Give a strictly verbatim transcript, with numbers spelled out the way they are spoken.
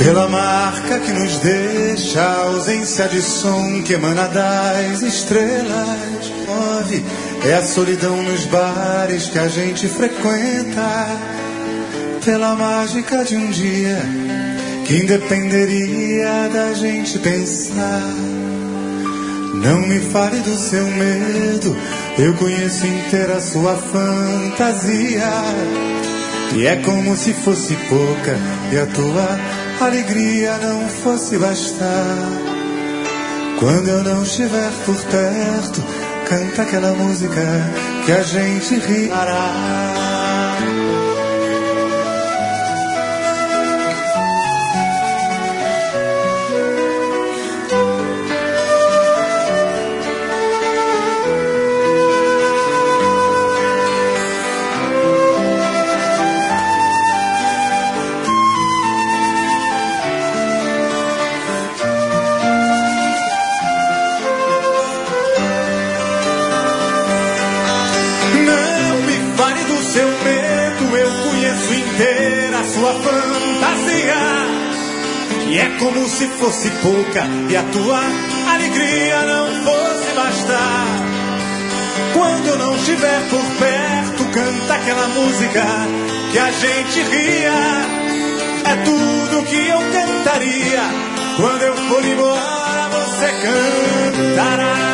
Pela marca que nos deixa a ausência de som que emana das estrelas. Move, é a solidão nos bares que a gente frequenta. Pela mágica de um dia que independeria da gente pensar. Não me fale do seu medo, eu conheço inteira a sua fantasia. E é como se fosse pouca e a tua alegria não fosse bastar. Quando eu não estiver por perto, canta aquela música que a gente rirá. Sua fantasia, e é como se fosse pouca e a tua alegria não fosse bastar. Quando eu não estiver por perto, canta aquela música que a gente ria. É tudo que eu cantaria. Quando eu for embora, você cantará.